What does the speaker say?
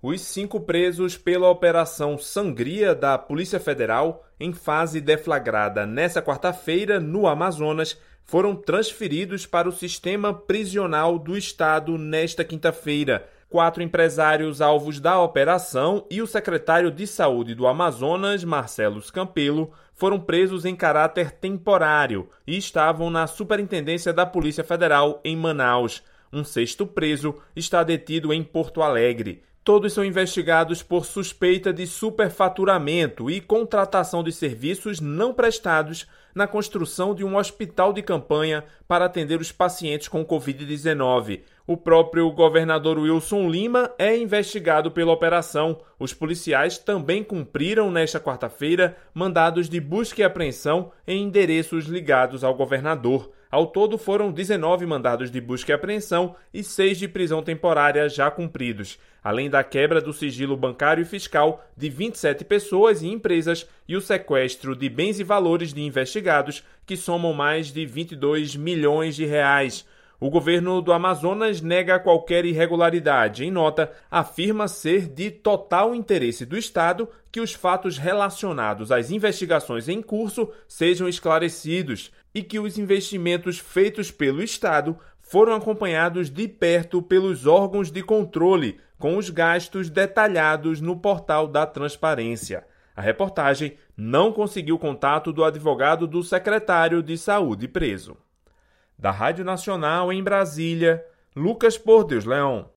Os 5 presos pela Operação Sangria da Polícia Federal, em fase deflagrada nesta quarta-feira no Amazonas, foram transferidos para o sistema prisional do Estado nesta quinta-feira. 4 empresários alvos da operação e o secretário de Saúde do Amazonas, Marcelo Campelo, foram presos em caráter temporário e estavam na Superintendência da Polícia Federal em Manaus. Um 6º preso está detido em Porto Alegre. Todos são investigados por suspeita de superfaturamento e contratação de serviços não prestados na construção de um hospital de campanha para atender os pacientes com Covid-19. O próprio governador Wilson Lima é investigado pela operação. Os policiais também cumpriram nesta quarta-feira mandados de busca e apreensão em endereços ligados ao governador. Ao todo foram 19 mandados de busca e apreensão e 6 de prisão temporária já cumpridos, além da quebra do sigilo bancário e fiscal de 27 pessoas e empresas e o sequestro de bens e valores de investigados, que somam mais de 22 milhões de reais. O governo do Amazonas nega qualquer irregularidade. Em nota, afirma ser de total interesse do Estado que os fatos relacionados às investigações em curso sejam esclarecidos e que os investimentos feitos pelo Estado foram acompanhados de perto pelos órgãos de controle, com os gastos detalhados no portal da transparência. A reportagem não conseguiu contato do advogado do secretário de Saúde preso. Da Rádio Nacional em Brasília, Lucas Por Deus Leão.